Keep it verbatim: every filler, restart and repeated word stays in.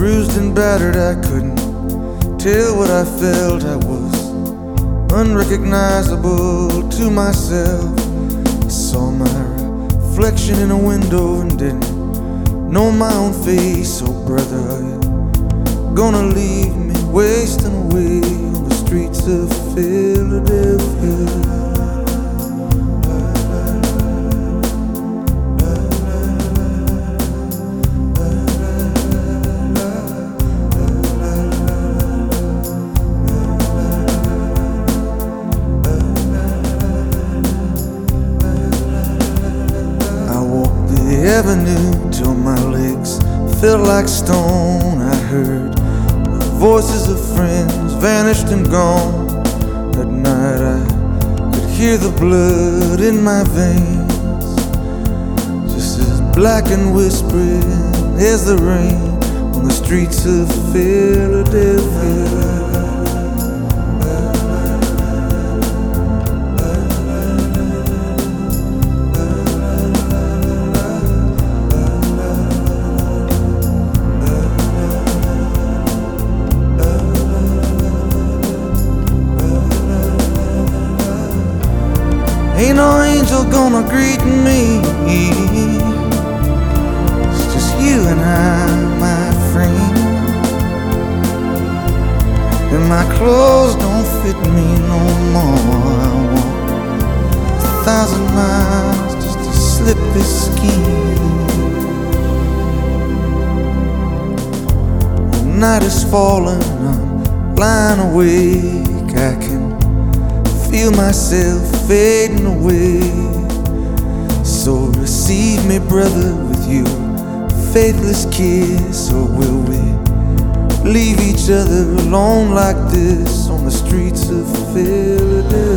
bruised and battered, I couldn't tell what I felt. I was unrecognizable to myself. I saw my reflection in a window and didn't know my own face. Oh brother, are you gonna leave me wasting away on the streets of Philadelphia? Avenue till my legs felt like stone. I heard the voices of friends vanished and gone. At night I could hear the blood in my veins, just as black and whispering as the rain on the streets of Philadelphia. Ain't no angel gonna greet me. It's just you and I, my friend. And my clothes don't fit me no more. I walk a thousand miles just to slip this skin. The night is falling, I'm lying awake. I can feel myself fading away. So receive me, brother, with your faithless kiss. Or will we leave each other alone like this on the streets of Philadelphia?